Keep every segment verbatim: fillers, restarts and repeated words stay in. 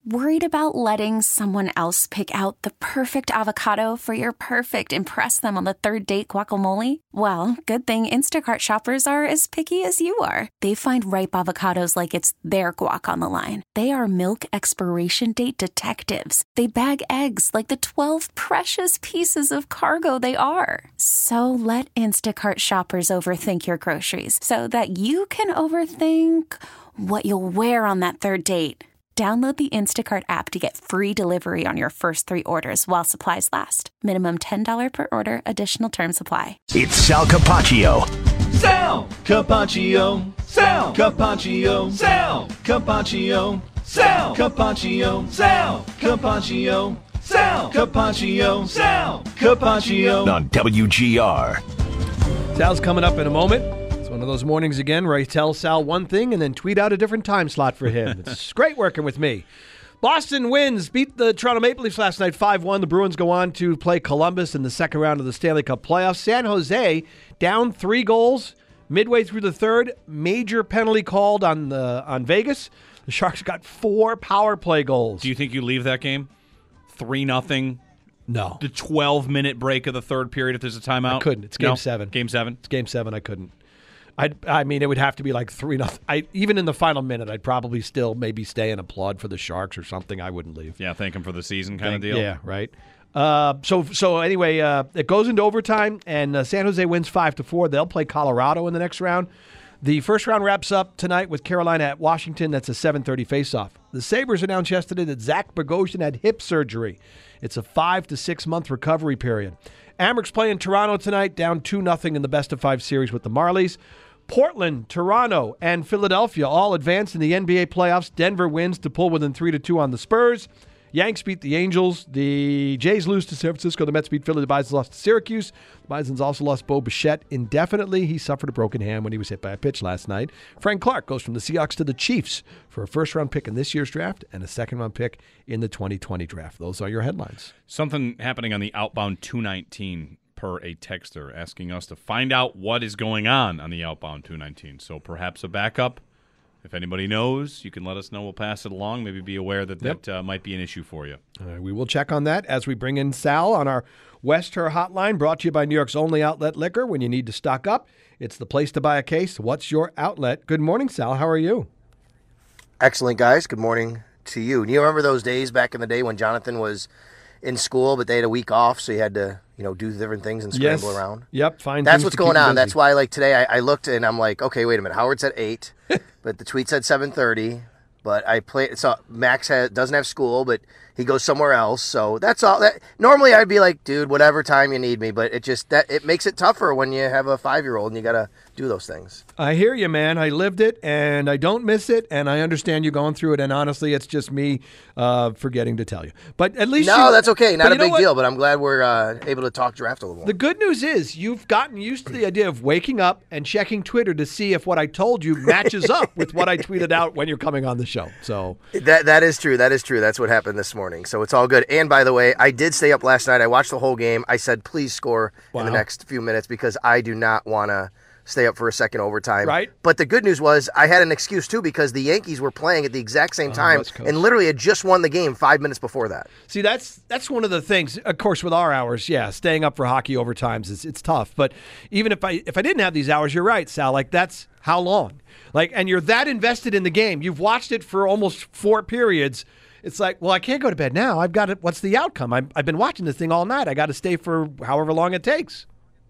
Worried about letting someone else pick out the perfect avocado for your perfect impress them on the third date guacamole? Well, good thing Instacart shoppers are as picky as you are. They find ripe avocados like it's their guac on the line. They are milk expiration date detectives. They bag eggs like the twelve precious pieces of cargo they are. So let Instacart shoppers overthink your groceries so that you can overthink what you'll wear on that third date. Download the Instacart app to get free delivery on your first three orders while supplies last. Minimum ten dollars per order. Additional terms apply. It's Sal Capaccio. Sal Capaccio. Sal Capaccio. Sal Capaccio. Sal Capaccio. Sal Capaccio. Sal Capaccio. Sal Capaccio. On W G R. Sal's coming up in a moment. One of those mornings again where I tell Sal one thing and then tweet out a different time slot for him. It's great working with me. Boston wins, beat the Toronto Maple Leafs last night five one. The Bruins go on to play Columbus in the second round of the Stanley Cup playoffs. San Jose down three goals midway through the third. Major penalty called on the on Vegas. The Sharks got four power play goals. Do you think you leave that game three nothing? No. The twelve-minute break of the third period if there's a timeout? I couldn't. It's game no? seven. Game seven? It's game seven. I couldn't. I I mean, it would have to be like three nothing. I even in the final minute, I'd probably still maybe stay and applaud for the Sharks or something. I wouldn't leave. Yeah, thank them for the season kind Thank, of deal. Yeah, right. Uh, so so anyway, uh, it goes into overtime, and uh, San Jose wins five to four. They'll play Colorado in the next round. The first round wraps up tonight with Carolina at Washington. That's a seven thirty faceoff. The Sabres announced yesterday that Zach Bogosian had hip surgery. It's a five to six month recovery period. Amherst playing Toronto tonight, down two nothing in the best of five series with the Marlies. Portland, Toronto, and Philadelphia all advance in the N B A playoffs. Denver wins to pull within three to two on the Spurs. Yanks beat the Angels. The Jays lose to San Francisco. The Mets beat Philly. The Bisons lost to Syracuse. The Bisons also lost Bo Bichette indefinitely. He suffered a broken hand when he was hit by a pitch last night. Frank Clark goes from the Seahawks to the Chiefs for a first-round pick in this year's draft and a second-round pick in the twenty twenty draft. Those are your headlines. Something happening on the outbound two nineteen per a texter asking us to find out what is going on on the outbound two nineteen. So perhaps a backup. If anybody knows, you can let us know. We'll pass it along. Maybe be aware that Yep. that uh, might be an issue for you. Uh, we will check on that as we bring in Sal on our West Her hotline, brought to you by New York's only outlet liquor. When you need to stock up, it's the place to buy a case. What's your outlet? Good morning, Sal. How are you? Excellent, guys. Good morning to you. Do you remember those days back in the day when Jonathan was in school, but they had a week off, so you had to, you know, do different things and scramble yes. around? Yep, fine. That's what's going on. That's why, like, today I, I looked and I'm like, okay, wait a minute. Howard said eight, but the tweet said seven thirty. But I play. So Max has, doesn't have school, but he goes somewhere else. So that's all. That normally I'd be like, dude, whatever time you need me. But it just that it makes it tougher when you have a five-year-old and you gotta do those things. I hear you, man. I lived it, and I don't miss it, and I understand you going through it. And honestly, it's just me uh, forgetting to tell you. But at least no, you, that's okay. Not a big what? deal. But I'm glad we're uh, able to talk draft a little more. The good news is you've gotten used to the idea of waking up and checking Twitter to see if what I told you matches up with what I tweeted out when you're coming on the show. So that that is true. That is true. That's what happened this morning. So it's all good. And by the way, I did stay up last night. I watched the whole game. I said, please score wow. in the next few minutes because I do not want to stay up for a second overtime. Right. But the good news was I had an excuse, too, because the Yankees were playing at the exact same time oh, and literally had just won the game five minutes before that. See, that's that's one of the things. Of course, with our hours, yeah, staying up for hockey overtimes is it's tough. But even if I if I didn't have these hours, you're right, Sal. Like that's how long? Like, and you're that invested in the game. You've watched it for almost four periods. It's like, well, I can't go to bed now. I've got it. What's the outcome? I've, I've been watching this thing all night. I got to stay for however long it takes.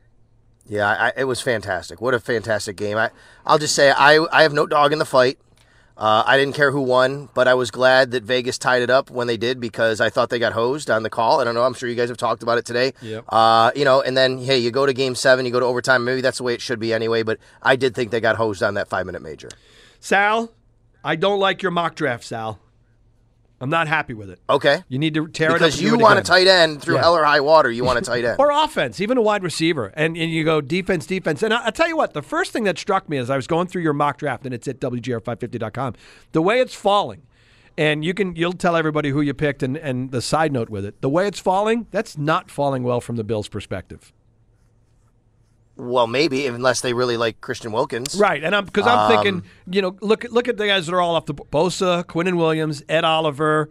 Yeah, I, it was fantastic. What a fantastic game. I, I'll just say I, I have no dog in the fight. Uh, I didn't care who won, but I was glad that Vegas tied it up when they did because I thought they got hosed on the call. I don't know. I'm sure you guys have talked about it today. Yep. Uh, you know, and then, hey, you go to game seven, you go to overtime. Maybe that's the way it should be anyway, but I did think they got hosed on that five-minute major. Sal, I don't like your mock draft, Sal. I'm not happy with it. Okay. You need to tear because it up. Because you want a tight end through yeah. hell or high water. You want a tight end. Or offense, even a wide receiver. And and you go defense, defense. And I, I'll tell you what, the first thing that struck me as I was going through your mock draft, and it's at W G R five fifty dot com, the way it's falling, and you can, you'll tell everybody who you picked and, and the side note with it, the way it's falling, that's not falling well from the Bills' perspective. Well, maybe, unless they really like Christian Wilkins. Right, and I'm because I'm Um, thinking, you know, look at look at the guys that are all off the board. Bosa, Quinnen Williams, Ed Oliver,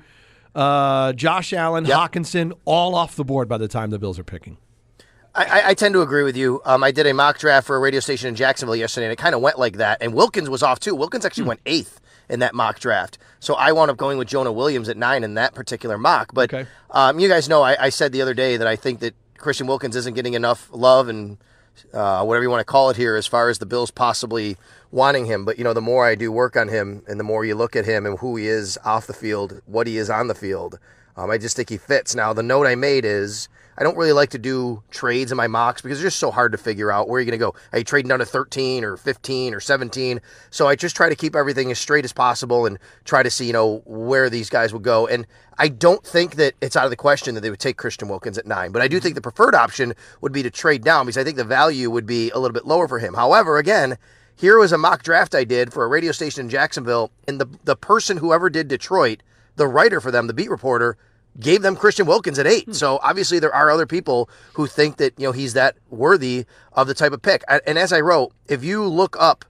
uh, Josh Allen, Yep. Hawkinson, all off the board by the time the Bills are picking. I, I, I tend to agree with you. Um, I did a mock draft for a radio station in Jacksonville yesterday, and it kind of went like that. And Wilkins was off, too. Wilkins actually went eighth in that mock draft. So I wound up going with Jonah Williams at nine in that particular mock. But Okay. um, you guys know I, I said the other day that I think that Christian Wilkins isn't getting enough love and uh, whatever you want to call it here as far as the Bills possibly wanting him. But, you know, the more I do work on him and the more you look at him and who he is off the field, what he is on the field, um, I just think he fits. Now, the note I made is I don't really like to do trades in my mocks because they're just so hard to figure out where you're going to go. Are you trading down to thirteen or fifteen or seventeen? So I just try to keep everything as straight as possible and try to see, you know, where these guys would go. And I don't think that it's out of the question that they would take Christian Wilkins at nine, but I do think the preferred option would be to trade down because I think the value would be a little bit lower for him. However, again, here was a mock draft I did for a radio station in Jacksonville, and the the person who ever did Detroit, the writer for them, the beat reporter, gave them Christian Wilkins at eight. Hmm. So obviously there are other people who think that, you know, he's that worthy of the type of pick. And as I wrote, if you look up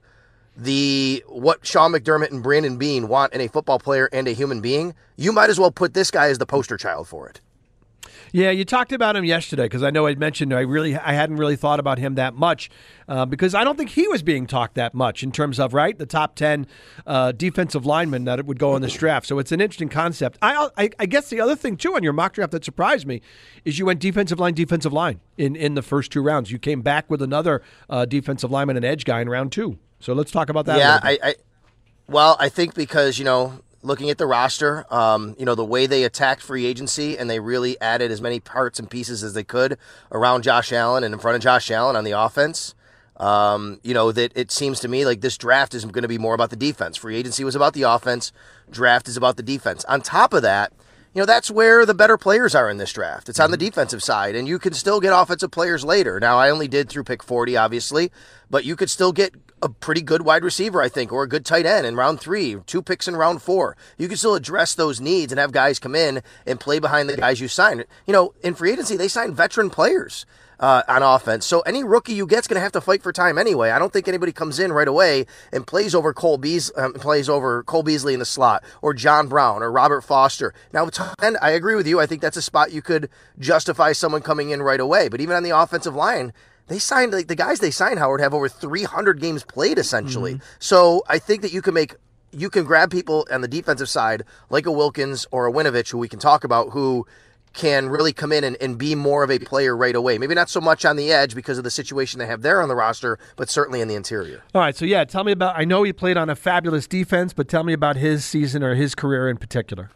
the what Sean McDermott and Brandon Beane want in a football player and a human being, you might as well put this guy as the poster child for it. Yeah, you talked about him yesterday because I know I mentioned I really I hadn't really thought about him that much uh, because I don't think he was being talked that much in terms of right the top ten uh, defensive linemen that it would go in this draft. So it's an interesting concept. I, I I guess the other thing too on your mock draft that surprised me is you went defensive line, defensive line in in the first two rounds. You came back with another uh, defensive lineman and edge guy in round two. So let's talk about that. Yeah, I, I well I think because you know. Looking at the roster, um, you know, the way they attacked free agency and they really added as many parts and pieces as they could around Josh Allen and in front of Josh Allen on the offense, um, you know, that it seems to me like this draft is going to be more about the defense. Free agency was about the offense. Draft is about the defense. On top of that, you know, that's where the better players are in this draft. It's on the defensive side, and you can still get offensive players later. Now, I only did through pick forty, obviously, but you could still get a pretty good wide receiver, I think, or a good tight end in round three, two picks in round four. You can still address those needs and have guys come in and play behind the guys you signed. You know, in free agency, they sign veteran players uh, on offense. So any rookie you get's going to have to fight for time anyway. I don't think anybody comes in right away and plays over Cole Beas, um, plays over Cole Beasley in the slot, or John Brown, or Robert Foster. Now, and I agree with you. I think that's a spot you could justify someone coming in right away. But even on the offensive line, they signed, like the guys they signed, Howard, have over three hundred games played, essentially. Mm-hmm. So I think that you can make, you can grab people on the defensive side, like a Wilkins or a Winovich, who we can talk about, who can really come in and, and be more of a player right away. Maybe not so much on the edge because of the situation they have there on the roster, but certainly in the interior. All right, so yeah, tell me about, I know he played on a fabulous defense, but tell me about his season or his career in particular.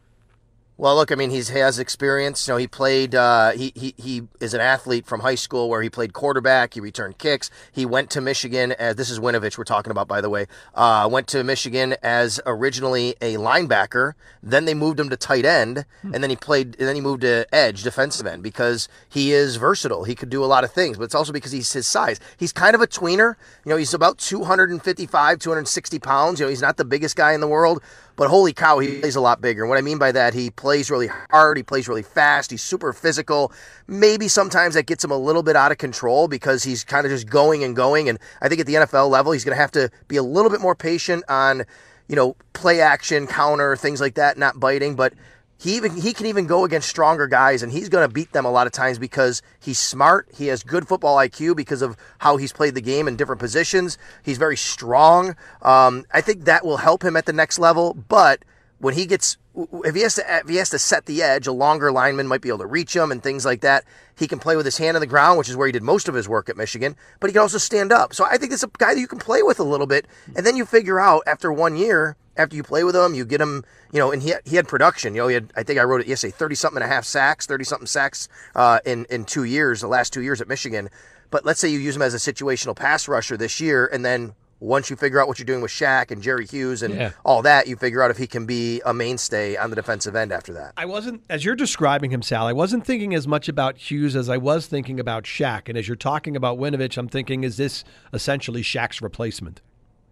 Well, look, I mean, he's, he has experience. You know, he played, uh, he, he, he is an athlete from high school where he played quarterback. He returned kicks. He went to Michigan as, this is Winovich we're talking about, by the way, uh, went to Michigan as originally a linebacker. Then they moved him to tight end, and then he played, and then he moved to edge, defensive end, because he is versatile. He could do a lot of things, but it's also because he's his size. He's kind of a tweener. You know, he's about two fifty-five, two sixty pounds. You know, he's not the biggest guy in the world, but holy cow, he plays a lot bigger. And what I mean by that, he plays really hard. He plays really fast. He's super physical. Maybe sometimes that gets him a little bit out of control because he's kind of just going and going. And I think at the N F L level, he's going to have to be a little bit more patient on, you know, play action, counter, things like that, not biting. But he even he can even go against stronger guys, and he's going to beat them a lot of times because he's smart. He has good football I Q because of how he's played the game in different positions. He's very strong. Um, I think that will help him at the next level. But when he gets, if he has to, if he has to set the edge, a longer lineman might be able to reach him and things like that. He can play with his hand on the ground, which is where he did most of his work at Michigan, but he can also stand up. So I think it's a guy that you can play with a little bit, and then you figure out after one year, after you play with him, you get him, you know, and he had, he had production. You know, he had, I think I wrote it yesterday, thirty-something and a half sacks, thirty-something sacks uh, in, in two years, the last two years at Michigan. But let's say you use him as a situational pass rusher this year, and then once you figure out what you're doing with Shaq and Jerry Hughes and yeah. all that, you figure out if he can be a mainstay on the defensive end after that. I wasn't, as you're describing him, Sal, I wasn't thinking as much about Hughes as I was thinking about Shaq. And as you're talking about Winovich, I'm thinking, is this essentially Shaq's replacement?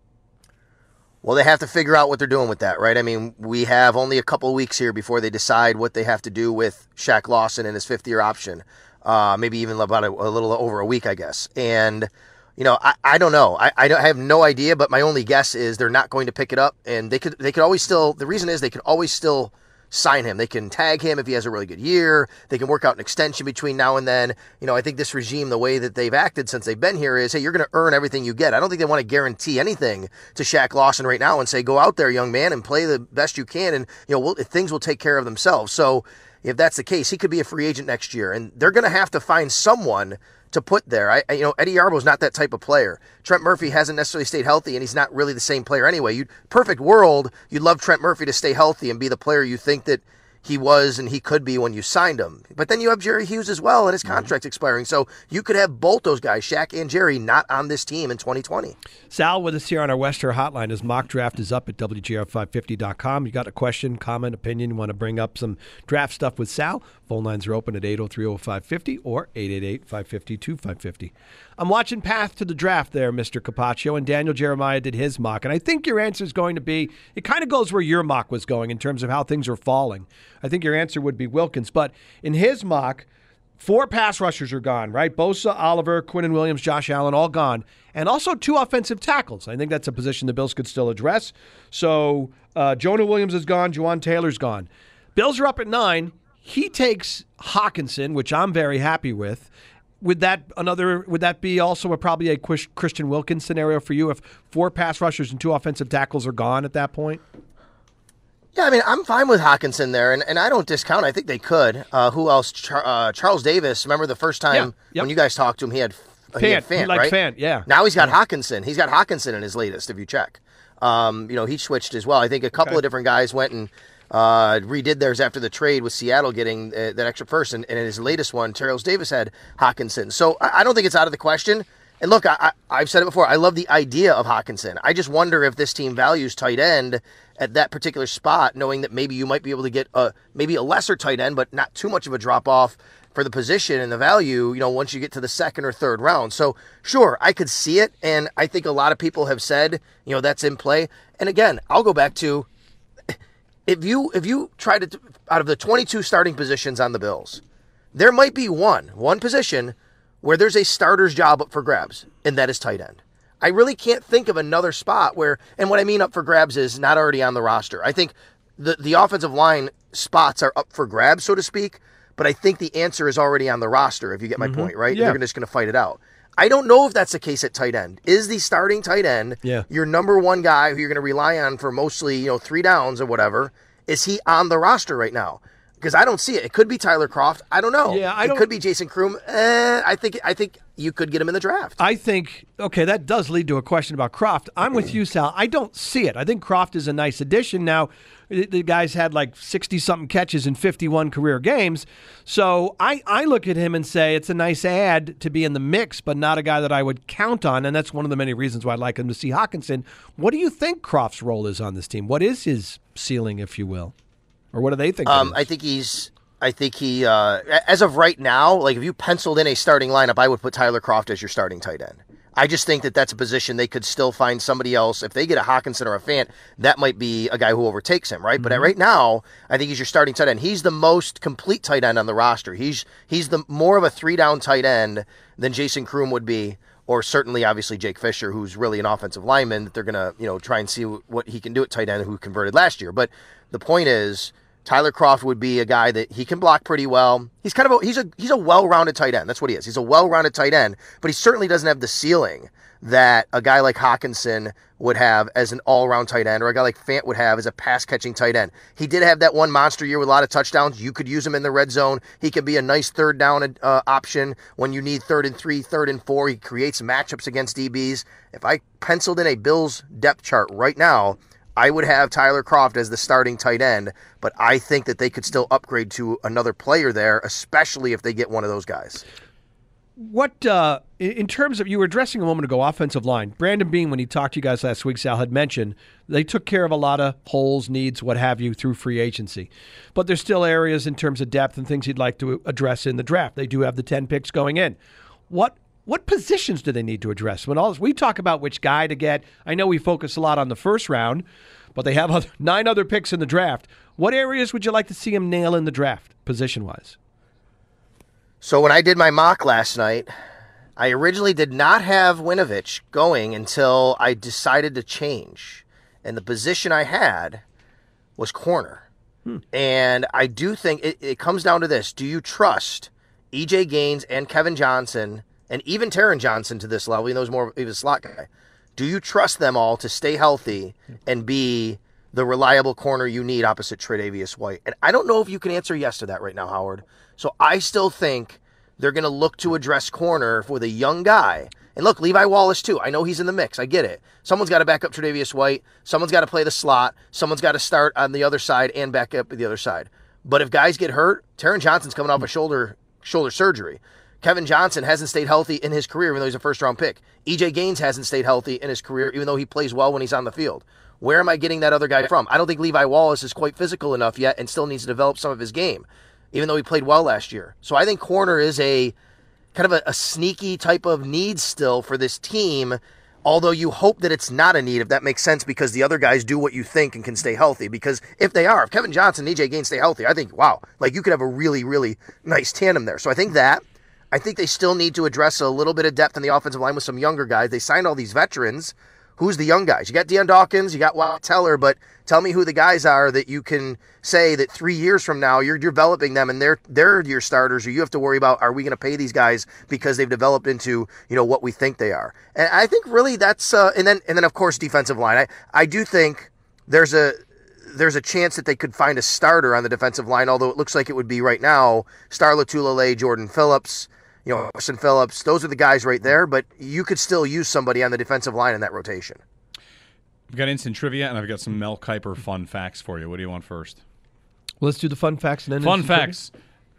Well, they have to figure out what they're doing with that, right? I mean, we have only a couple of weeks here before they decide what they have to do with Shaq Lawson and his fifth-year option. uh, maybe even about a, a little over a week, I guess. And, you know, I, I don't know. I, I, don't, I have no idea, but my only guess is they're not going to pick it up. And they could they could always still, the reason is they could always still sign him. They can tag him if he has a really good year. They can work out an extension between now and then. You know, I think this regime, the way that they've acted since they've been here is, hey, you're going to earn everything you get. I don't think they want to guarantee anything to Shaq Lawson right now and say, go out there, young man, and play the best you can, and, you know, we'll, things will take care of themselves. So if that's the case, he could be a free agent next year, and they're going to have to find someone to put there. I, you know, Eddie Yarbo's not that type of player. Trent Murphy hasn't necessarily stayed healthy, and he's not really the same player anyway. You perfect world, you'd love Trent Murphy to stay healthy and be the player you think that he was and he could be when you signed him. But then you have Jerry Hughes as well, and his contract's mm-hmm. expiring. So you could have both those guys, Shaq and Jerry, not on this team in twenty twenty. Sal with us here on our Wester Hotline. His mock draft is up at W G R five fifty dot com. You got a question, comment, opinion, you want to bring up some draft stuff with Sal? Phone lines are open at eight oh three oh five fifty or eight eight eight, five five zero, two five five zero. I'm watching Path to the Draft there, Mister Capaccio, and Daniel Jeremiah did his mock. And I think your answer is going to be, it kind of goes where your mock was going in terms of how things are falling. I think your answer would be Wilkins. But in his mock, four pass rushers are gone, right? Bosa, Oliver, Quinnen Williams, Josh Allen, all gone. And also two offensive tackles. I think that's a position the Bills could still address. So uh, Jonah Williams is gone. Juwan Taylor's gone. Bills are up at nine. He takes Hockenson, which I'm very happy with. Would that another? Would that be also a, probably a Christian Wilkins scenario for you if four pass rushers and two offensive tackles are gone at that point? Yeah, I mean, I'm fine with Hockenson there, and, and I don't discount. I think they could. Uh, who else? Char- uh, Charles Davis. Remember the first time yeah, yep. when you guys talked to him, he had Fant. He, had Fant, he liked right? Fant, yeah. Now he's got yeah. Hockenson. He's got Hockenson in his latest. If you check, um, you know, he switched as well. I think a couple okay. of different guys went and uh, redid theirs after the trade with Seattle getting uh, that extra person. And in his latest one, Charles Davis had Hockenson. So I, I don't think it's out of the question. And look, I, I, I've said it before. I love the idea of Hockenson. I just wonder if this team values tight end at that particular spot, knowing that maybe you might be able to get a, maybe a lesser tight end, but not too much of a drop off for the position and the value, you know, once you get to the second or third round. So sure, I could see it. And I think a lot of people have said, you know, that's in play. And again, I'll go back to, if you, if you try to, out of the twenty-two starting positions on the Bills, there might be one, one position where there's a starter's job up for grabs, and that is tight end. I really can't think of another spot where, and what I mean up for grabs is not already on the roster. I think the, the offensive line spots are up for grabs, so to speak, but I think the answer is already on the roster, if you get my mm-hmm. point, right? Yeah. They're just going to fight it out. I don't know if that's the case at tight end. Is the starting tight end yeah. your number one guy who you're going to rely on for mostly, you know, three downs or whatever? Is he on the roster right now? Because I don't see it. It could be Tyler Kroft. I don't know. Yeah, I it don't... could be Jason Kroom. Eh, I think I think you could get him in the draft. I think, okay, that does lead to a question about Kroft. I'm with you, Sal. I don't see it. I think Kroft is a nice addition. Now, the guy's had like sixty-something catches in fifty-one career games. So I, I look at him and say it's a nice add to be in the mix, but not a guy that I would count on, and that's one of the many reasons why I'd like him to see Hockenson. What do you think Kroft's role is on this team? What is his ceiling, if you will? Or what do they think? Um, I think he's. I think he. Uh, as of right now, like if you penciled in a starting lineup, I would put Tyler Kroft as your starting tight end. I just think that that's a position they could still find somebody else. If they get a Hockenson or a Fant, that might be a guy who overtakes him, right? Mm-hmm. But at right now, I think he's your starting tight end. He's the most complete tight end on the roster. He's he's the more of a three down tight end than Jason Kroom would be, or certainly, obviously, Jake Fisher, who's really an offensive lineman that they're gonna, you know, try and see what he can do at tight end, who converted last year. But the point is, Tyler Kroft would be a guy that he can block pretty well. He's kind of a, he's a he's a well-rounded tight end. That's what he is. He's a well-rounded tight end, but he certainly doesn't have the ceiling that a guy like Hockenson would have as an all-around tight end, or a guy like Fant would have as a pass-catching tight end. He did have that one monster year with a lot of touchdowns. You could use him in the red zone. He can be a nice third down uh, option when you need third and three, third and four. He creates matchups against D Bs. If I penciled in a Bills depth chart right now, I would have Tyler Kroft as the starting tight end, but I think that they could still upgrade to another player there, especially if they get one of those guys. What, uh, in terms of, you were addressing a moment ago, offensive line. Brandon Beane, when he talked to you guys last week, Sal, had mentioned they took care of a lot of holes, needs, what have you, through free agency. But there's still areas in terms of depth and things he'd like to address in the draft. They do have the ten picks going in. What What positions do they need to address? When all we talk about which guy to get, I know we focus a lot on the first round, but they have other, nine other picks in the draft. What areas would you like to see him nail in the draft, position-wise? So when I did my mock last night, I originally did not have Winovich going until I decided to change. And the position I had was corner. Hmm. And I do think it, it comes down to this. Do you trust E J Gaines and Kevin Johnson, and even Taron Johnson to this level, even though he's more of a slot guy? Do you trust them all to stay healthy and be the reliable corner you need opposite Tre'Davious White? And I don't know if you can answer yes to that right now, Howard. So I still think they're going to look to address corner with a young guy. And look, Levi Wallace, too. I know he's in the mix. I get it. Someone's got to back up Tre'Davious White. Someone's got to play the slot. Someone's got to start on the other side and back up the other side. But if guys get hurt, Taron Johnson's coming off a shoulder shoulder surgery. Kevin Johnson hasn't stayed healthy in his career, even though he's a first-round pick. E J Gaines hasn't stayed healthy in his career, even though he plays well when he's on the field. Where am I getting that other guy from? I don't think Levi Wallace is quite physical enough yet and still needs to develop some of his game, even though he played well last year. So I think corner is a kind of a, a sneaky type of need still for this team, although you hope that it's not a need, if that makes sense, because the other guys do what you think and can stay healthy. Because if they are, if Kevin Johnson and E J Gaines stay healthy, I think, wow, like you could have a really, really nice tandem there. So I think that. I think they still need to address a little bit of depth in the offensive line with some younger guys. They signed all these veterans. Who's the young guys? You got Deion Dawkins, you got Wyatt Teller, but tell me who the guys are that you can say that three years from now you're developing them and they're they're your starters, or you have to worry about, are we going to pay these guys because they've developed into, you know, what we think they are? And I think really that's uh, and then and then of course defensive line. I I do think there's a there's a chance that they could find a starter on the defensive line, although it looks like it would be right now Star Lotulelei, Jordan Phillips, you know, Austin Phillips. Those are the guys right there, but you could still use somebody on the defensive line in that rotation. I've got instant trivia, and I've got some Mel Kiper fun facts for you. What do you want first? Well, let's do the fun facts and then fun facts.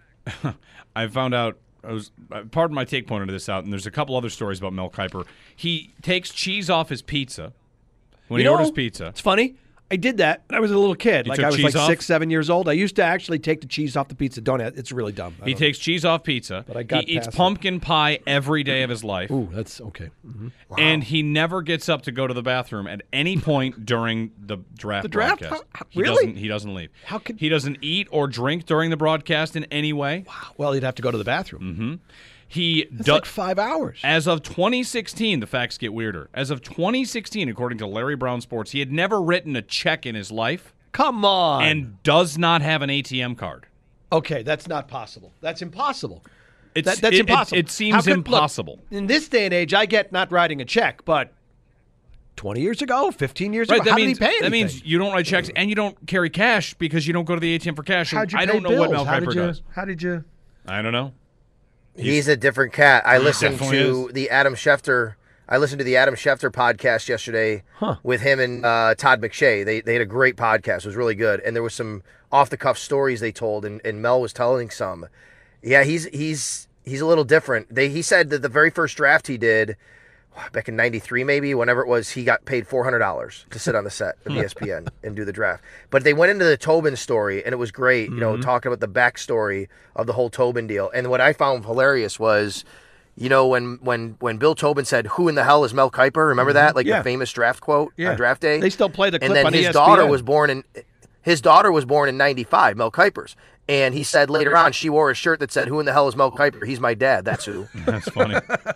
I found out. I was pardon my take pointed this out, and there's a couple other stories about Mel Kiper. He takes cheese off his pizza when you he know, orders pizza. It's funny. I did that when I was a little kid. You like took I was cheese like off? six, seven years old. I used to actually take the cheese off the pizza. Don't it's really dumb. I He don't takes cheese off pizza. But I got he eats past it. pumpkin pie every day of his life. Ooh, that's okay. Mm-hmm. Wow. And he never gets up to go to the bathroom at any point during the draft The draft? broadcast. How- He really? doesn't, he doesn't leave. How could- He doesn't eat or drink during the broadcast in any way. Well, you'd have to go to the bathroom. Mm-hmm. He It's do- like five hours. As of twenty sixteen, the facts get weirder. As of twenty sixteen, according to Larry Brown Sports, he had never written a check in his life Come on. and does not have an A T M card. Okay, that's not possible. That's impossible. It's, That- that's it- it- impossible. It, How seems could- impossible. Look, in this day and age, I get not writing a check, but twenty years ago, fifteen years Right, ago, that how means did he pay that anything? means you don't write checks and you don't carry cash because you don't go to the A T M for cash. How'd you I pay don't know what bills? Mel How Kiper did you, does. How did you? I don't know. He's a different cat. I listened definitely to is. the Adam Schefter. I listened to the Adam Schefter podcast yesterday Huh. with him and uh, Todd McShay. They they had a great podcast. It was really good, and there was some off the cuff stories they told, and, and Mel was telling some. Yeah, he's he's he's a little different. They he said that the very first draft he did back in ninety-three, maybe, whenever it was, he got paid four hundred dollars to sit on the set of E S P N and do the draft. But they went into the Tobin story, and it was great, you know, talking about the backstory of the whole Tobin deal. And what I found hilarious was, you know, when when when Bill Tobin said, "Who in the hell is Mel Kiper?" Remember that? Like Yeah. the famous draft quote Yeah. on draft day? They still play the clip And then on his E S P N. daughter was born in his daughter was born in ninety-five, Mel Kiper's. And he said later on, she wore a shirt that said, "Who in the hell is Mel Kiper? He's my dad. That's who." That's funny.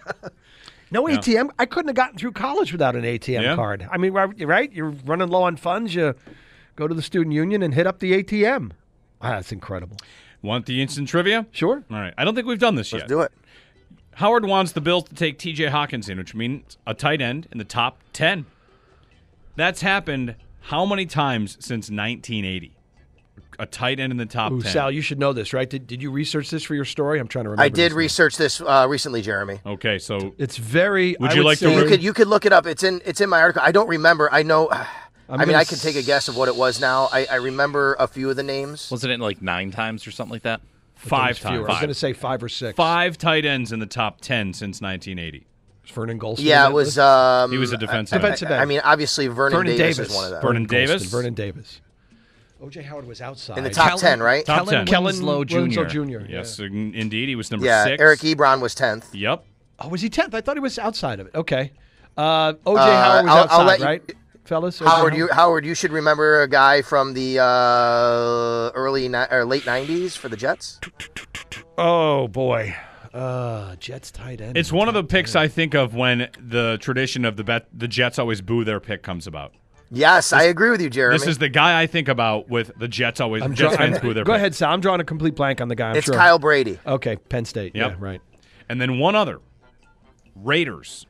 No A T M. I couldn't have gotten through college without an A T M Yeah. card. I mean, right? right? You're running low on funds. You go to the student union and hit up the A T M. Ah, that's incredible. Want the instant trivia? Sure. All right. I don't think we've done this Let's yet. do it. Howard wants the Bills to take T J Hawkinson, which means a tight end in the top ten. That's happened how many times since nineteen eighty? A tight end in the top Ooh, ten. Sal, you should know this, right? Did, did you research this for your story? I'm trying to remember. I did this now. research this uh, recently, Jeremy. Okay, so It's very. Would I you like to say, You could you could look it up. It's in it's in my article. I don't remember. I know. I mean, gonna I could take a guess of what it was now. I, I remember a few of the names. Wasn't it like nine times or something like that? five fewer. I was times. going to say five or six. Five tight ends in the top ten since nineteen eighty. Vernon Golston. Yeah, on it that was. list? Um, He was a defensive I, end. Defensive I, end. I mean, obviously Vernon, Vernon Davis, Davis. is one of them. Vernon Golston, Davis? Vernon Davis. O J Howard was outside. In the top ten, right? Top Kellen ten. Kellen Winslow Winslow Junior Junior Yes, in- indeed. He was number Yeah, six. Eric Ebron was tenth. Yep. Oh, was he tenth? I thought he was outside of it. Okay. Uh, O J Uh, Howard was I'll- I'll outside, let you- right? Fellas? O J Howard, you Howard, you should remember a guy from the uh, early ni- or late nineties for the Jets. Oh, boy. Uh, Jets tight end. It's one of the picks I think of when the tradition of the bet, the Jets always boo their pick comes about. Yes, this, I agree with you, Jeremy. This is the guy I think about with the Jets always. I'm Jets draw- fans boo their Go pick. ahead, Sal. I'm drawing a complete blank on the guy. I'm it's sure. Kyle Brady. Okay, Penn State. Yep. Yeah, right. And then one other, Raiders.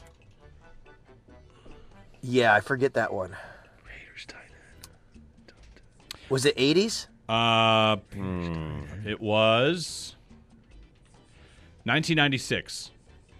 Yeah, I forget that one. Raiders tight end. Was it eighties? Uh, it was nineteen ninety-six.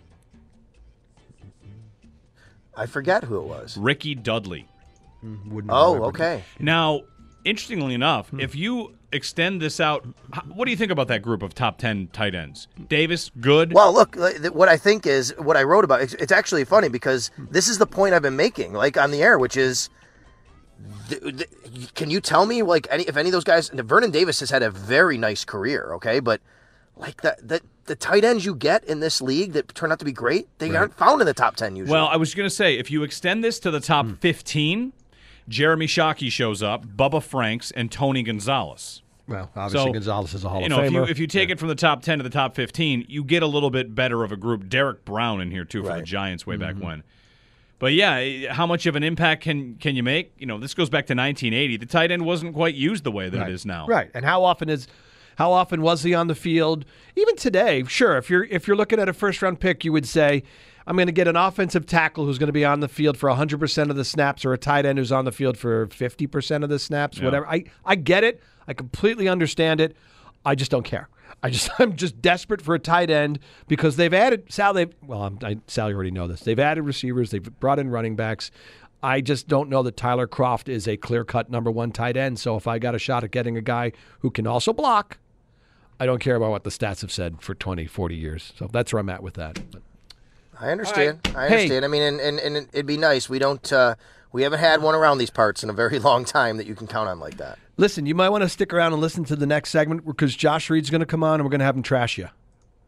I forget who it was. Ricky Dudley. Wouldn't Oh, remember. okay. Now, interestingly enough, Hmm. if you extend this out, h- what do you think about that group of top ten tight ends? Davis, good. Well, look, like, th- what I think is what I wrote about. It's, it's actually funny because this is the point I've been making, like on the air, which is, th- th- can you tell me, like, any if any of those guys? Vernon Davis has had a very nice career, okay, but like the the, the tight ends you get in this league that turn out to be great, they aren't found in the top ten usually. Well, I was going to say, if you extend this to the top Hmm. fifteen, Jeremy Shockey shows up, Bubba Franks, and Tony Gonzalez. Well, obviously So, Gonzalez is a Hall You of know, Famer. if you if you take it from the top ten to the top fifteen, you get a little bit better of a group. Derek Brown in here too for the Right. Giants way Mm-hmm. back when. But yeah, how much of an impact can can you make? You know, this goes back to nineteen eighty. The tight end wasn't quite used the way that right. it is now. Right. And how often is how often was he on the field? Even today, sure, if you're if you're looking at a first round pick, you would say, I'm going to get an offensive tackle who's going to be on the field for one hundred percent of the snaps, or a tight end who's on the field for fifty percent of the snaps, Yeah. whatever. I, I get it. I completely understand it. I just don't care. I just I'm just desperate for a tight end because they've added Sal. They well, I'm, I, Sal, you already know this. They've added receivers. They've brought in running backs. I just don't know that Tyler Kroft is a clear-cut number one tight end. So if I got a shot at getting a guy who can also block, I don't care about what the stats have said for twenty, forty years. So that's where I'm at with that. But, I understand. All right. I Hey. understand. I mean, and, and, and it'd be nice. We don't. Uh, we haven't had one around these parts in a very long time that you can count on like that. listen, you might want to stick around and listen to the next segment because Josh Reed's going to come on and we're going to have him trash you.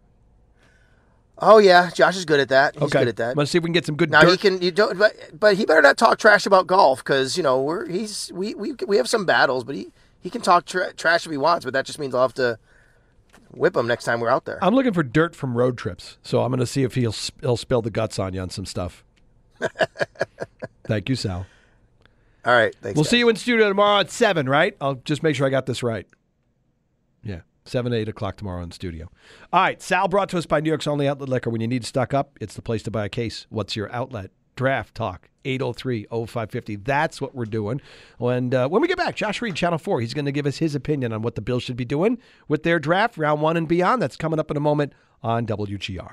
Oh yeah, Josh is good at that. He's okay. good at that. Let's see if we can get some good Now dirt. he can. You don't. But, but he better not talk trash about golf because you know we're he's we, we we have some battles, but he he can talk tra- trash if he wants. But that just means I'll have to whip him next time we're out there. I'm looking for dirt from road trips, so I'm going to see if he'll he'll spill the guts on you on some stuff. Thank you, Sal. All right. Thanks. We'll guys. see you in studio tomorrow at seven, right? I'll just make sure I got this right. Yeah, seven, eight o'clock tomorrow in studio. All right, Sal brought to us by New York's only outlet liquor. When you need to stock up, it's the place to buy a case. What's your outlet? Draft Talk, eight oh three, oh five five oh. That's what we're doing. And uh, when we get back, Josh Reed, Channel four, he's going to give us his opinion on what the Bills should be doing with their draft, round one and beyond. That's coming up in a moment on W G R.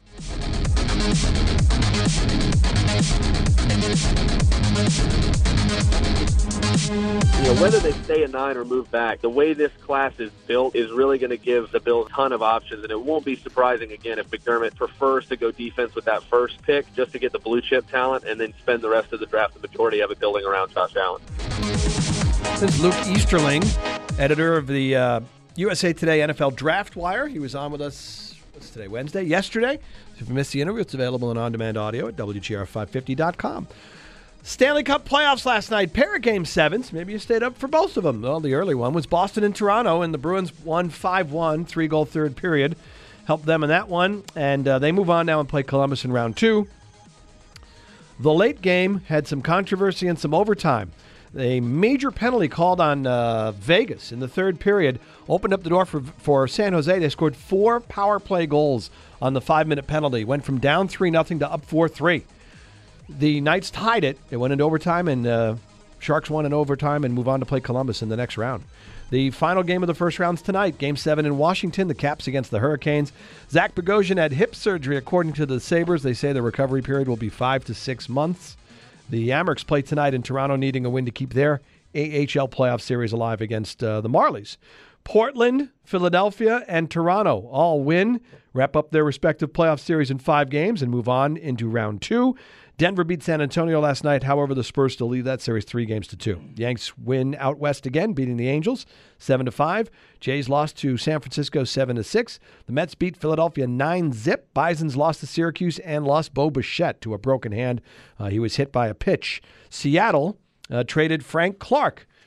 You know, whether they stay a nine or move back, the way this class is built is really going to give the Bills a ton of options, and it won't be surprising, again, if McDermott prefers to go defense with that first pick just to get the blue-chip talent and then spend the rest of the draft, the majority of it, building around Josh Allen. This is Luke Easterling, editor of the uh, U S A Today N F L Draft Wire. He was on with us, what's today, Wednesday? Yesterday. If you missed the interview, it's available in on-demand audio at W G R five fifty dot com. Stanley Cup playoffs last night. Pair of game sevens. Maybe you stayed up for both of them. Well, the early one was Boston and Toronto, and the Bruins won five one, three-goal third period. Helped them in that one, and uh, they move on now and play Columbus in round two. The late game had some controversy and some overtime. A major penalty called on uh, Vegas in the third period opened up the door for, for San Jose. They scored four power play goals on the five-minute penalty. Went from down three nothing to up four three. The Knights tied it. It went into overtime, and uh, Sharks won in overtime and move on to play Columbus in the next round. The final game of the first round's tonight. Game seven in Washington. The Caps against the Hurricanes. Zach Bogosian had hip surgery, according to the Sabres. They say the recovery period will be five to six months. The Amerks play tonight in Toronto, needing a win to keep their A H L playoff series alive against uh, the Marlies. Portland, Philadelphia, and Toronto all win, wrap up their respective playoff series in five games, and move on into round two. Denver beat San Antonio last night. However, the Spurs still lead that series three games to two. Yanks win out west again, beating the Angels seven to five. Jays lost to San Francisco seven to six. The Mets beat Philadelphia nine zip. Bisons lost to Syracuse and lost Bo Bichette to a broken hand. Uh, he was hit by a pitch. Seattle uh, traded Frank Clark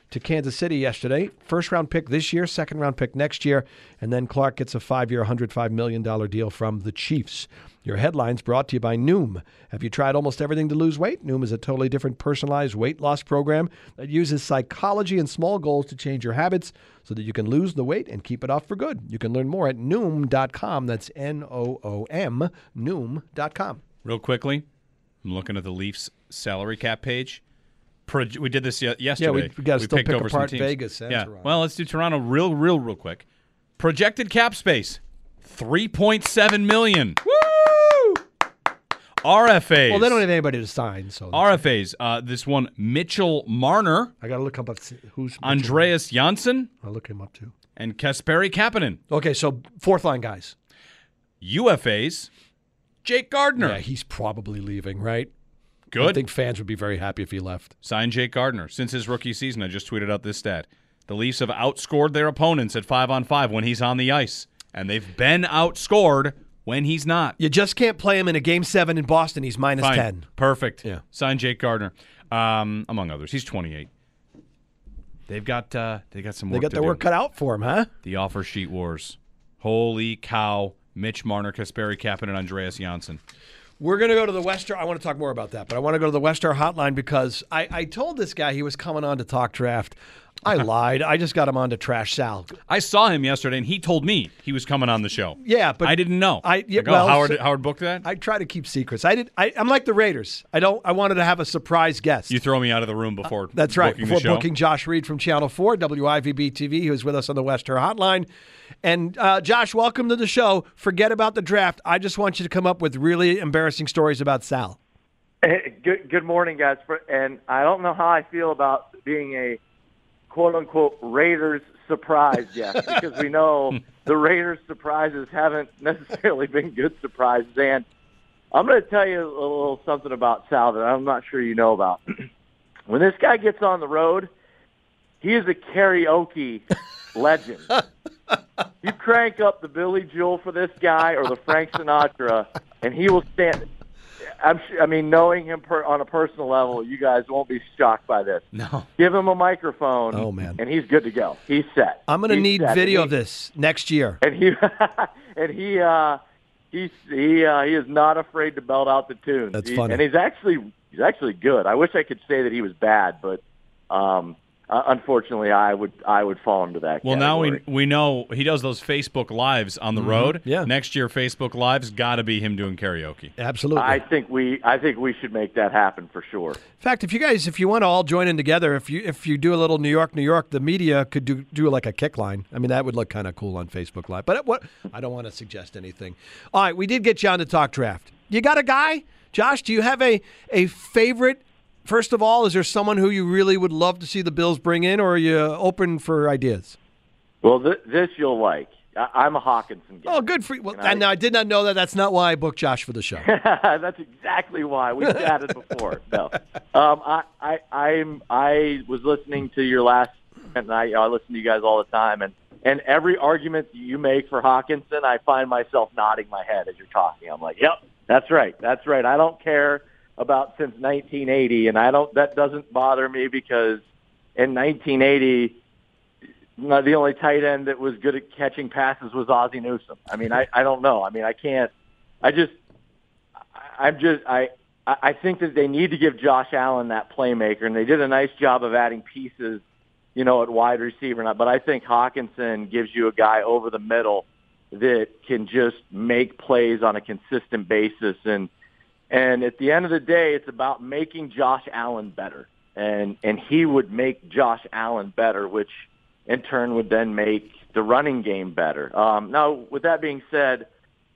to Kansas City yesterday. First round pick this year, second round pick next year, and then Clark gets a five-year, one hundred five million dollars deal from the Chiefs. Your headline's brought to you by Noom. Have you tried almost everything to lose weight? Noom is a totally different personalized weight loss program that uses psychology and small goals to change your habits so that you can lose the weight and keep it off for good. You can learn more at Noom dot com. That's N O O M, Noom dot com. Real quickly, I'm looking at the Leafs salary cap page. Pro- we did this yesterday. Yeah, we, we got to still picked pick over some apart teams. Vegas and yeah. Toronto. Well, let's do Toronto real, real, real quick. Projected cap space, three point seven million dollars. Woo! R F As. Well, they don't have anybody to sign. So R F As. Uh, this one, Mitchell Marner, I got to look up who's Andreas Janssen, I'll look him up too. and Kasperi Kapanen. Okay, so fourth line guys. U F As, Jake Gardner. Yeah, he's probably leaving, right? Good. I think fans would be very happy if he left. Sign Jake Gardner. Since his rookie season, I just tweeted out this stat. The Leafs have outscored their opponents at five on five when he's on the ice, and they've been outscored when he's not. You just can't play him in a game seven in Boston. He's minus Fine. ten. Perfect. Yeah. Sign Jake Gardner, um, among others. He's twenty-eight. They've got uh, they got some They work got to their do. work cut out for him, huh? The offer sheet wars. Holy cow! Mitch Marner, Kasperi Kapanen, and Andreas Janssen. We're going to go to the Wester. I want to talk more about that, but I want to go to the Wester hotline because I, I told this guy he was coming on to talk draft. I lied. I just got him on to trash Sal. I saw him yesterday, and he told me he was coming on the show. Yeah, but I didn't know. I yeah, like, oh, well, Howard so- Howard booked that. I try to keep secrets. I did. I, I'm like the Raiders. I don't. I wanted to have a surprise guest. You throw me out of the room before. Uh, That's right. Booking Before the show. booking Josh Reed from Channel four, W I V B T V, who is with us on the Wester hotline. And uh, Josh, welcome to the show. Forget about the draft. I just want you to come up with really embarrassing stories about Sal. Hey, good, good morning, guys. And I don't know how I feel about being a quote-unquote Raiders surprise yet, because we know the Raiders surprises haven't necessarily been good surprises. And I'm going to tell you a little something about Sal that I'm not sure you know about. When this guy gets on the road, he is a karaoke legend. You crank up the Billy Joel for this guy or the Frank Sinatra, and he will stand. I'm sure, I mean, knowing him per, on a personal level, you guys won't be shocked by this. No. Give him a microphone, Oh, man. and he's good to go. He's set. I'm going to He's need set. video And of he- this next year. And he and he uh, he's he uh, he is not afraid to belt out the tunes. That's He- funny. and he's actually he's actually good. I wish I could say that he was bad, but um, uh, unfortunately, I would I would fall into that. Well, now we category. we know he does those Facebook Lives on the road. Yeah. Next year, Facebook Lives got to be him doing karaoke. Absolutely. I think we I think we should make that happen for sure. In fact, if you guys, if you want to all join in together, if you if you do a little New York, New York, the media could do do like a kick line. I mean, that would look kind of cool on Facebook Live. But what I don't want to suggest anything. All right, we did get you on to talk draft. You got a guy, Josh? Do you have a a favorite? First of all, is there someone who you really would love to see the Bills bring in, or are you open for ideas? Well, th- this you'll like. I- I'm a Hawkinson guy. Oh, good for you. Well, And I- and I did not know that. That's not why I booked Josh for the show. That's exactly why we chatted before. No, um, I, I, I'm, I was listening to your last, and I, I listen to you guys all the time, and and every argument that you make for Hawkinson, I find myself nodding my head as you're talking. I'm like, yep, that's right, that's right. I don't care about since nineteen eighty, and I don't. That doesn't bother me because in nineteen eighty. No, the only tight end that was good at catching passes was Ozzie Newsome. I mean, I, I don't know. I mean, I can't. I just, I, I'm just, I, I think that they need to give Josh Allen that playmaker, and they did a nice job of adding pieces, you know, at wide receiver. But I think Hawkinson gives you a guy over the middle that can just make plays on a consistent basis. And and at the end of the day, it's about making Josh Allen better, and and he would make Josh Allen better, which in turn would then make the running game better. Um, now, with that being said,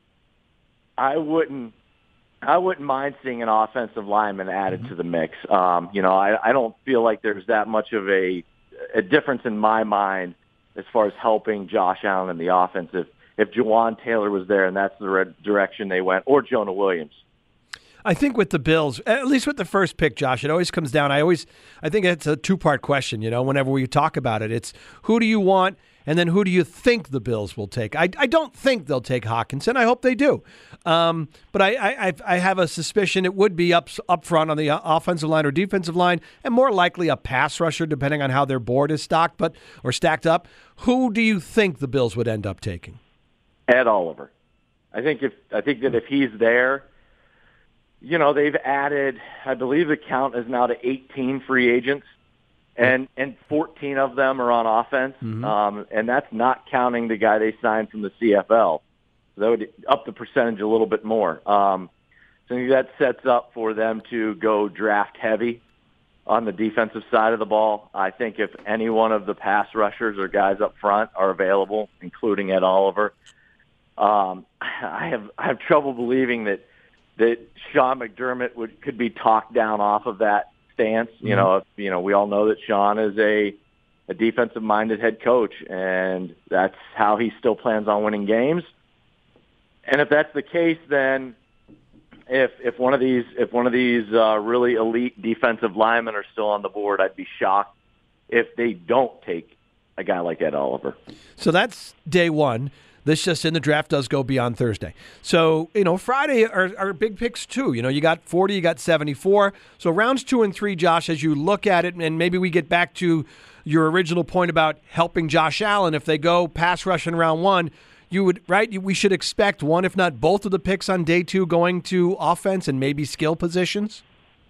I wouldn't, I wouldn't mind seeing an offensive lineman added to the mix. Um, you know, I, I don't feel like there's that much of a, a difference in my mind as far as helping Josh Allen in the offense. If, if Jawan Taylor was there and that's the red direction they went, or Jonah Williams. I think with the Bills, at least with the first pick, Josh, it always comes down. I always, I think it's a two-part question. You know, whenever we talk about it, it's who do you want And then who do you think the Bills will take? I, I don't think they'll take Hockenson. I hope they do. Um, but I, I I have a suspicion it would be up, up front on the offensive line or defensive line, and more likely a pass rusher, depending on how their board is stocked but or stacked up. Who do you think the Bills would end up taking? Ed Oliver. I think if I think that if he's there, you know, they've added, I believe the count is now to eighteen free agents. And and fourteen of them are on offense, mm-hmm. um, and that's not counting the guy they signed from the C F L. So that would up the percentage a little bit more. Um, so I think that sets up for them to go draft heavy on the defensive side of the ball. I think if any one of the pass rushers or guys up front are available, including Ed Oliver, um, I have I have trouble believing that that Sean McDermott would could be talked down off of that stance. You mm-hmm. know, if, you know, we all know that Sean is a, a defensive-minded head coach, and that's how he still plans on winning games. And if that's the case, then if if one of these if one of these uh, really elite defensive linemen are still on the board, I'd be shocked if they don't take a guy like Ed Oliver. So that's day one. This just in, the draft does go beyond Thursday. So, you know, Friday are, are big picks too. You know, you got forty, you got seventy-four. So rounds two and three, Josh, as you look at it, and maybe we get back to your original point about helping Josh Allen. If they go pass rush in round one, you would, right, we should expect one, if not both of the picks on day two going to offense and maybe skill positions?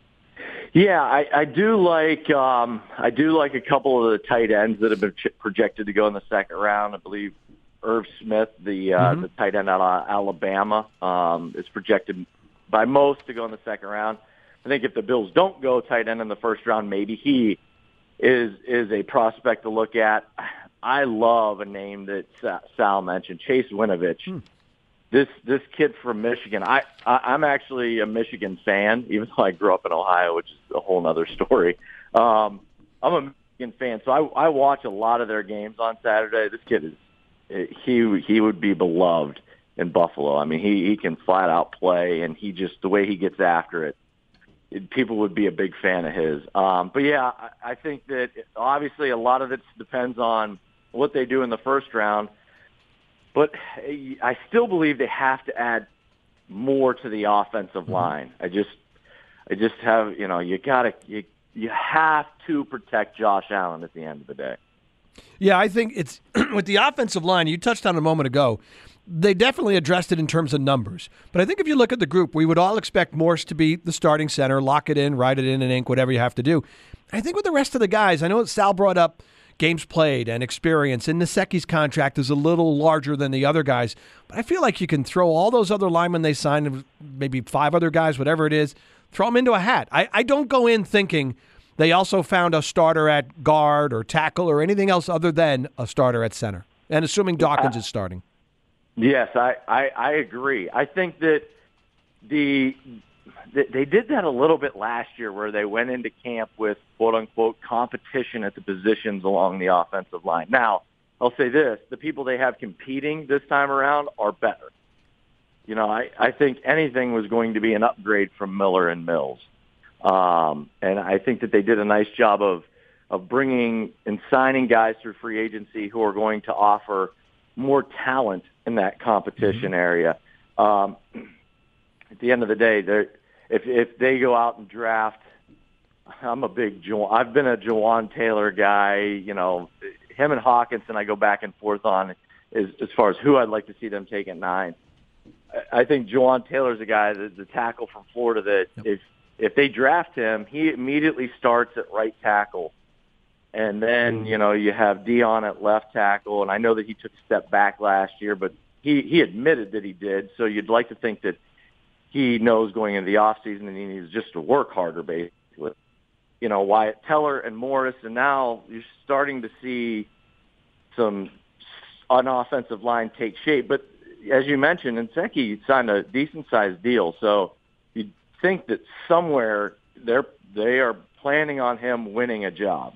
Yeah, I, I do like um, I do like a couple of the tight ends that have been projected to go in the second round. I believe Irv Smith, the uh, mm-hmm. the tight end out of Alabama, um, is projected by most to go in the second round. I think if the Bills don't go tight end in the first round, maybe he is is a prospect to look at. I love a name that Sal mentioned, Chase Winovich. Hmm. This this kid from Michigan. I, I I'm actually a Michigan fan, even though I grew up in Ohio, which is a whole other story. Um, I'm a Michigan fan, so I I watch a lot of their games on Saturday. This kid is. He he would be beloved in Buffalo. I mean, he, he can flat out play, and he just the way he gets after it, it people would be a big fan of his. Um, but yeah, I, I think that obviously a lot of it depends on what they do in the first round. But I still believe they have to add more to the offensive line. I just I just have you know you gotta you you have to protect Josh Allen at the end of the day. Yeah, I think it's with the offensive line, you touched on a moment ago, they definitely addressed it in terms of numbers. But I think if you look at the group, we would all expect Morse to be the starting center, lock it in, write it in in ink, whatever you have to do. I think with the rest of the guys, I know Sal brought up games played and experience, and Nsekhe's contract is a little larger than the other guys. But I feel like you can throw all those other linemen they signed, maybe five other guys, whatever it is, throw them into a hat. I, I don't go in thinking they also found a starter at guard or tackle or anything else other than a starter at center. And assuming Dawkins uh, is starting. Yes, I, I, I agree. I think that the they did that a little bit last year where they went into camp with, quote-unquote, competition at the positions along the offensive line. Now, I'll say this. The people they have competing this time around are better. You know, I, I think anything was going to be an upgrade from Miller and Mills. Um, and I think that they did a nice job of, of bringing and signing guys through free agency who are going to offer more talent in that competition mm-hmm. area. Um, at the end of the day, they're, if if they go out and draft, I'm a big Ju- I've been a Juwan Taylor guy. You know, him and Hockenson I go back and forth on as, as far as who I'd like to see them take at nine. I, I think Juwan Taylor's a guy, the, the tackle from Florida, that yep. if If they draft him, he immediately starts at right tackle. And then, you know, you have Dion at left tackle. And I know that he took a step back last year, but he, he admitted that he did. So you'd like to think that he knows going into the offseason and he needs just to work harder, basically. You know, Wyatt Teller and Morris. And now you're starting to see some unoffensive line take shape. But as you mentioned, Nsekhe signed a decent-sized deal. So you think that somewhere they're they are planning on him winning a job.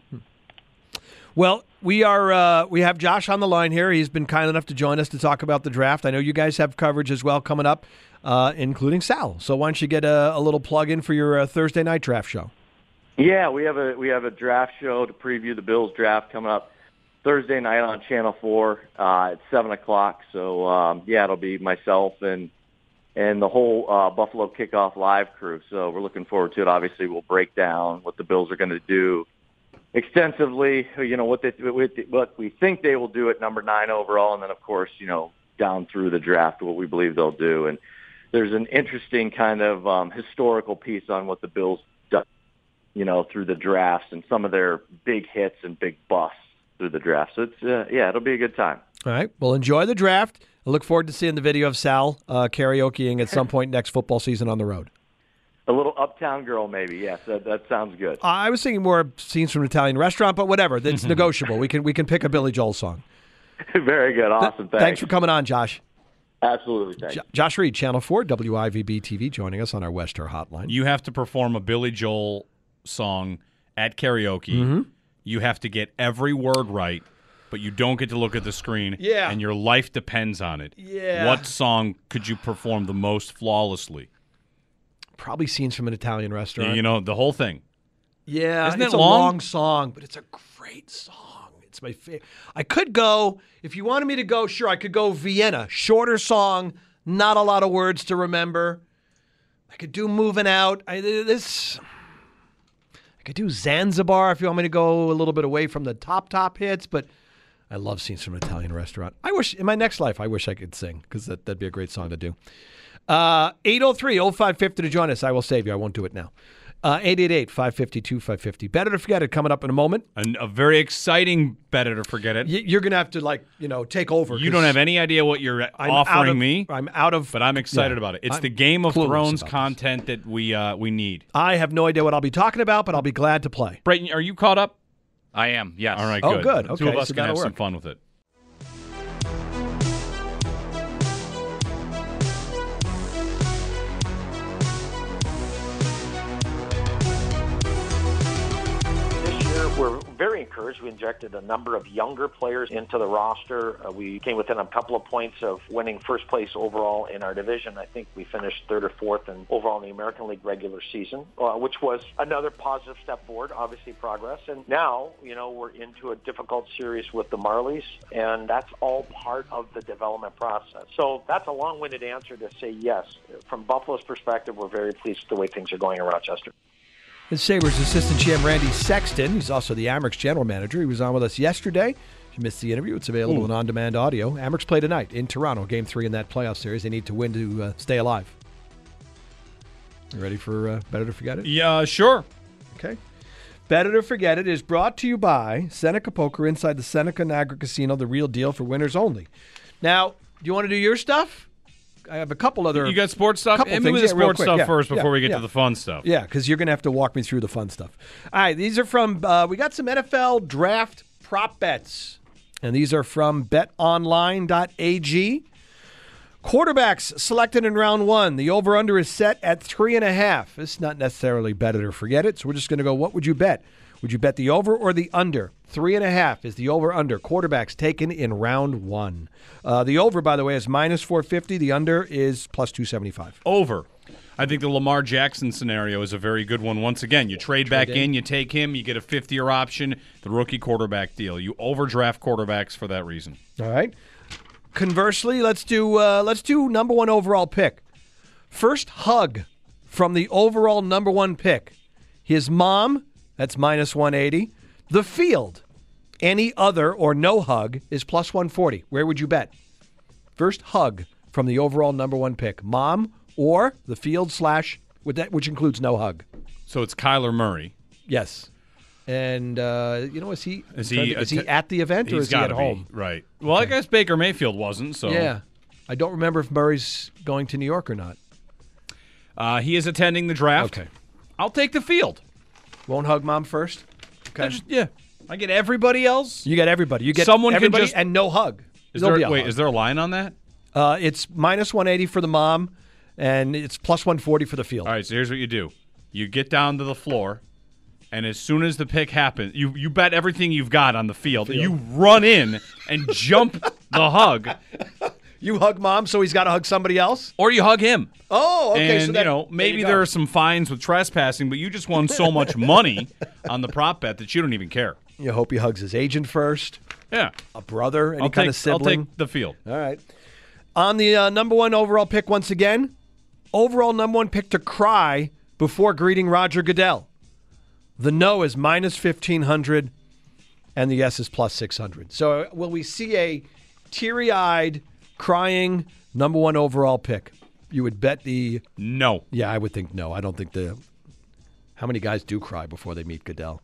Well, we are uh, we have Josh on the line here. He's been kind enough to join us to talk about the draft. I know you guys have coverage as well coming up, uh, including Sal. So why don't you get a, a little plug in for your uh, Thursday night draft show? Yeah, we have a we have a draft show to preview the Bills draft coming up Thursday night on Channel four uh, at seven o'clock. So, um, yeah, it'll be myself and and the whole uh, Buffalo Kickoff Live crew. So we're looking forward to it. Obviously, we'll break down what the Bills are going to do extensively, you know, what they what we think they will do at number nine overall, and then, of course, you know, down through the draft, what we believe they'll do. And there's an interesting kind of um, historical piece on what the Bills done, you know, through the drafts and some of their big hits and big busts through the draft. So, it's uh, yeah, it'll be a good time. All right. Well, enjoy the draft. I look forward to seeing the video of Sal uh, karaokeing at some point next football season on the road. A little Uptown Girl, maybe. Yes, that, that sounds good. Uh, I was thinking more scenes from an Italian restaurant, but whatever. It's negotiable. We can we can pick a Billy Joel song. Very good. Awesome. Thanks. Thanks for coming on, Josh. Absolutely. Thanks. J- Josh Reed, Channel four, W I V B T V, joining us on our Wester hotline. You have to perform a Billy Joel song at karaoke. Mm-hmm. You have to get every word right, but you don't get to look at the screen. Yeah. And your life depends on it. Yeah. What song could you perform the most flawlessly? Probably scenes from an Italian restaurant. You know, the whole thing. Yeah, Isn't it's it a long? long song, but it's a great song. It's my favorite. I could go, if you wanted me to go, sure, I could go Vienna. Shorter song, not a lot of words to remember. I could do Moving Out. I, this, I could do Zanzibar if you want me to go a little bit away from the top, top hits, but I love scenes from an Italian restaurant. I wish, in my next life, I wish I could sing, because that, that'd be a great song to do. Uh, eight oh three, oh five five oh to join us. I will save you. I won't do it now. Uh, eight eight eight, five five two, five five zero. Better to Forget It coming up in a moment. And a very exciting Better to Forget It. Y- you're going to have to, like, you know, take over. You don't have any idea what you're I'm offering out of, me. I'm out of... But I'm excited yeah, about it. It's I'm the Game of Thrones clueless about content that we uh, we need. I have no idea what I'll be talking about, but I'll be glad to play. Brayton, are you caught up? I am, yes. All right, Oh, good. good. The Okay, two of us so can have that'll some work. fun with it. We're very encouraged. We injected a number of younger players into the roster. Uh, we came within a couple of points of winning first place overall in our division. I think we finished third or fourth in overall in the American League regular season, uh, which was another positive step forward, obviously progress. And now, you know, we're into a difficult series with the Marlies, and that's all part of the development process. So that's a long-winded answer to say yes. From Buffalo's perspective, we're very pleased with the way things are going in Rochester. It's Sabres assistant G M Randy Sexton. He's also the Amerks general manager. He was on with us yesterday. If you missed the interview, it's available Ooh. in on-demand audio. Amerks play tonight in Toronto, game three in that playoff series. They need to win to uh, stay alive. You ready for uh, Better to Forget It? Yeah, sure. Okay. Better to Forget It is brought to you by Seneca Poker inside the Seneca Niagara Casino, the real deal for winners only. Now, do you want to do your stuff? I have a couple other... You got sports stuff? couple Hit me with things. the Yeah, real sports quick. stuff Yeah, first before yeah, we get yeah. to the fun stuff. Yeah, because you're going to have to walk me through the fun stuff. All right, these are from, uh, we got some N F L draft prop bets, and these are from bet online dot a g. Quarterbacks selected in round one. The over-under is set at three and a half. It's not necessarily better to forget it, so we're just going to go, what would you bet? Would you bet the over or the under? Three and a half is the over-under. Quarterbacks taken in round one. Uh, the over, by the way, is minus four fifty. The under is plus two seventy-five. Over. I think the Lamar Jackson scenario is a very good one. Once again, you trade, back in. in, you take him, you get a fifth-year option, the rookie quarterback deal. You overdraft quarterbacks for that reason. All right. Conversely, let's do uh, let's do number one overall pick. First hug from the overall number one pick. His mom, that's minus one eighty. The field, any other or no hug, is plus one forty. Where would you bet? First hug from the overall number one pick. Mom or the field slash, with that, which includes no hug. So it's Kyler Murray. Yes. And, uh, you know, is he, Is I'm trying he to- is att- he at the event or He's is he at gotta be, home? Right. Well, I guess Baker Mayfield wasn't, so. Yeah. I don't remember if Murray's going to New York or not. Uh, he is attending the draft. Okay. I'll take the field. Won't hug mom first? I Okay. just- yeah. I get everybody else. You get everybody. You get Someone can everybody just- and no hug. Is There'll there, be a wait, hug. is there a line on that? Uh, it's minus one eighty for the mom, and it's plus one forty for the field. All right, so here's what you do. You get down to the floor, and as soon as the pick happens, you, you bet everything you've got on the field. Field. You run in and jump the hug, You hug mom, so he's got to hug somebody else? or you hug him. Oh, okay. and, so that, you know, maybe there, are some fines with trespassing, but you just won so much money on the prop bet that you don't even care. You hope he hugs his agent first. Yeah. A brother, any I'll kind take, of sibling. I'll take the field. All right. On the uh, number one overall pick once again, overall number one pick to cry before greeting Roger Goodell. The no is minus fifteen hundred, and the yes is plus six hundred. So uh, will we see a teary-eyed, crying number one overall pick? You would bet the... No. Yeah, I would think no. I don't think the... How many guys do cry before they meet Goodell?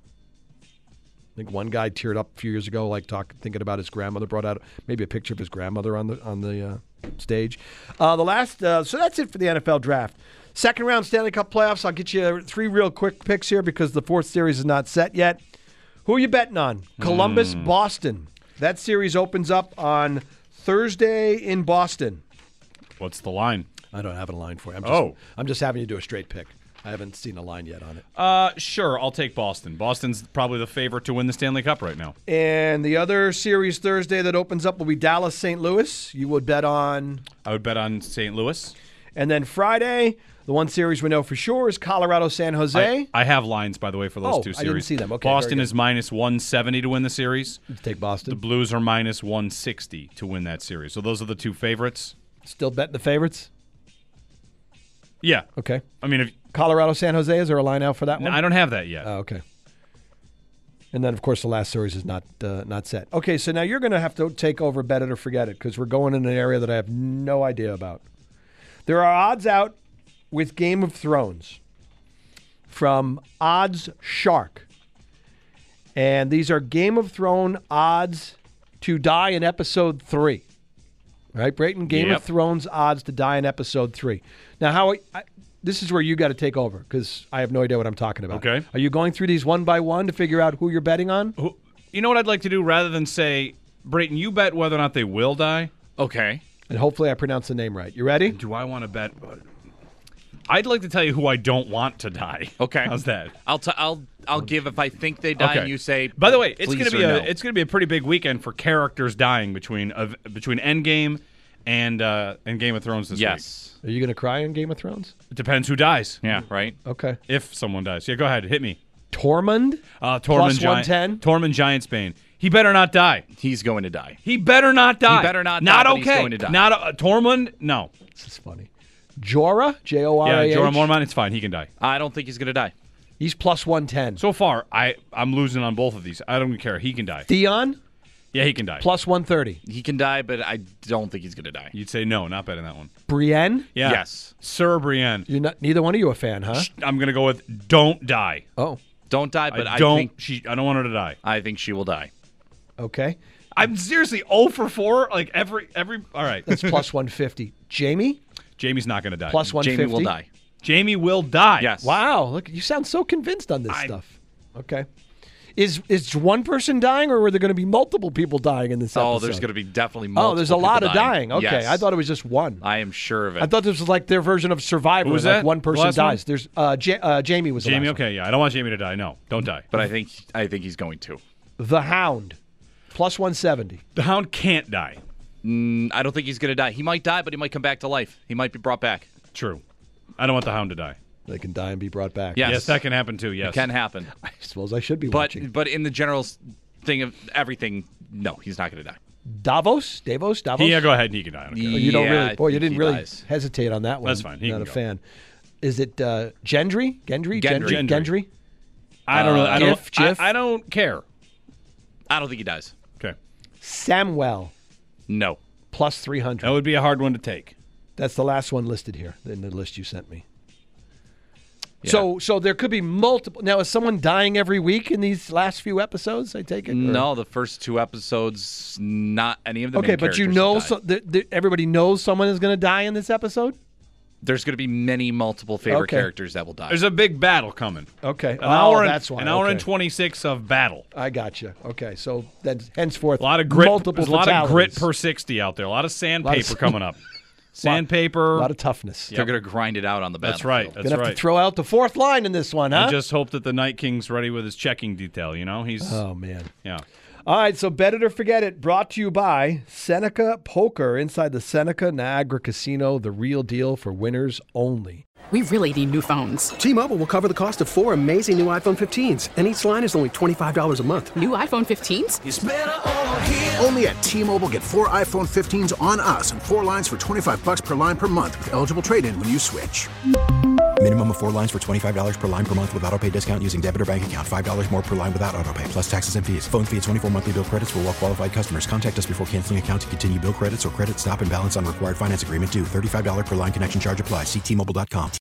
I think one guy teared up a few years ago, like talk, thinking about his grandmother, brought out maybe a picture of his grandmother on the on the uh, stage. Uh, the last, uh, so that's it for the N F L draft. Second round Stanley Cup playoffs. I'll get you three real quick picks here because the fourth series is not set yet. Who are you betting on? Columbus, Mm. Boston. That series opens up on Thursday in Boston. What's the line? I don't have a line for you. I'm just, Oh. I'm just having you do a straight pick. I haven't seen a line yet on it. Uh, sure, I'll take Boston. Boston's probably the favorite to win the Stanley Cup right now. And the other series Thursday that opens up will be Dallas, Saint Louis. You would bet on? I would bet on Saint Louis. And then Friday, the one series we know for sure is Colorado, San Jose. I, I have lines, by the way, for those Oh, two I series. didn't see them. Okay, Boston very good. is minus one seventy to win the series. Let's take Boston. The Blues are minus one sixty to win that series. So those are the two favorites. Still betting the favorites? Yeah. Okay. I mean, if, Colorado, San Jose, is there a line out for that one? I don't have that yet. Oh, okay. And then, of course, the last series is not uh, not set. Okay, so now you're going to have to take over Bet It or Forget It because we're going in an area that I have no idea about. There are odds out with Game of Thrones from Odds Shark. And these are Game of Thrones odds to die in episode three. All right, Brayton? Game Yep. of Thrones odds to die in episode three. Now, how I, this is where you got to take over because I have no idea what I'm talking about. Okay. Are you going through these one by one to figure out who you're betting on? Who- You know what I'd like to do? Rather than say, Brayton, you bet whether or not they will die. Okay. And hopefully I pronounce the name right. You ready? Do I want to bet? I'd like to tell you who I don't want to die. Okay. How's that? I'll t- I'll I'll give if I think they die, Okay. and you say. By the way, it's please going to be or a no. it's going to be a pretty big weekend for characters dying between uh, between Endgame and uh, and Game of Thrones this yes. Are you going to cry in Game of Thrones? week. It depends who dies. Yeah. Right. Okay. If someone dies, yeah, go ahead, hit me. Tormund? Uh, Tormund Plus Giant, one ten? Tormund Giantsbane. He better not die. He's going to die. He better not die. He better not Not die, but okay. he's going to die. Not uh, Tormund. No. This is funny. Jorah? J O R A H? Yeah, Jorah Mormont. It's fine. He can die. I don't think he's going to die. He's plus one ten. So far, I I'm losing on both of these. I don't care. He can die. Theon? Yeah, he can die. Plus one thirty. He can die, but I don't think he's going to die. You'd say no, not betting that one. Brienne? Yeah. Yes. Sir Brienne. You're not. Neither one of you a fan, huh? I'm gonna go with don't die. Oh, Don't die, but I I, don't. think she. I don't want her to die. I think she will die. okay. I'm seriously zero for four. Like every every. All right. That's plus one fifty. Jamie? Jamie's not gonna die. Plus one fifty. Jamie will die. Jamie will die. Yes. Wow. Look, you sound so convinced on this I- stuff. Okay. Is is one person dying, or are there going to be multiple people dying in this episode? Oh, there's going to be definitely multiple Oh, there's a lot people of dying. Okay, Yes. I thought it was just one. I am sure of it. I thought this was like their version of Survivor. Who was like that? one The person last one? dies. There's uh, Ja- uh, Jamie was the Jamie. last one. Okay. Yeah. I don't want Jamie to die. No. Don't die. but I think I think he's going to. The Hound, plus one seventy. The Hound can't die. Mm, I don't think he's going to die. He might die, but he might come back to life. He might be brought back. True. I don't want the Hound to die. They can die and be brought back. Yes. Yes, that can happen too. Yes. It can happen. I suppose I should be But watching. but in the general s- thing of everything, no, he's not going to die. Davos? Davos? Davos? Yeah. Go ahead. He can die. I don't care. Oh, you don't Yeah, really. I Boy, you think didn't he really dies. hesitate on that one. That's fine. He Not can a go. fan. Is it uh, Gendry? Gendry? Gendry. Gendry? Gendry? I don't really. I don't. Jif, Jif? I, I don't care. I don't think he dies. Okay. Samuel, No. plus three hundred. That would be a hard one to take. That's the last one listed here in the list you sent me. Yeah. So, so there could be multiple. Now, is someone dying every week in these last few episodes? I take it. Or- No, the first two episodes, not any of the Okay, main but you characters know, have died. so, th- th- everybody knows someone is going to die in this episode. There's going to be many multiple favorite Okay. characters that will die. There's a big battle coming. Okay, An oh, hour. that's and, why. An hour okay. and twenty-six of battle. I got you. Okay, so then henceforth, A lot of grit. multiple There's a lot of grit fatalities. per sixty out there. A lot of sandpaper sand- coming up. Sandpaper. A lot of toughness. They're going to grind it out on the That's battlefield. right. That's Gonna have right. to throw out the fourth line in this one, huh? I just hope that the Night King's ready with his checking detail. You know, he's oh man. yeah. All right, so Bet It or Forget It, brought to you by Seneca Poker inside the Seneca Niagara Casino, the real deal for winners only. We really need new phones. T-Mobile will cover the cost of four amazing new iPhone fifteens, and each line is only twenty-five dollars a month. New iPhone fifteens? It's better over here. Only at T-Mobile, get four iPhone fifteens on us and four lines for twenty-five dollars per line per month with eligible trade-in when you switch. Minimum of four lines for twenty-five dollars per line per month with autopay discount using debit or bank account. five dollars more per line without autopay, plus taxes and fees. Phone fee at twenty-four monthly bill credits for well-qualified customers. Contact us before canceling account to continue bill credits or credit stop and balance on required finance agreement due. thirty-five dollars per line connection charge applies. See T Mobile dot com.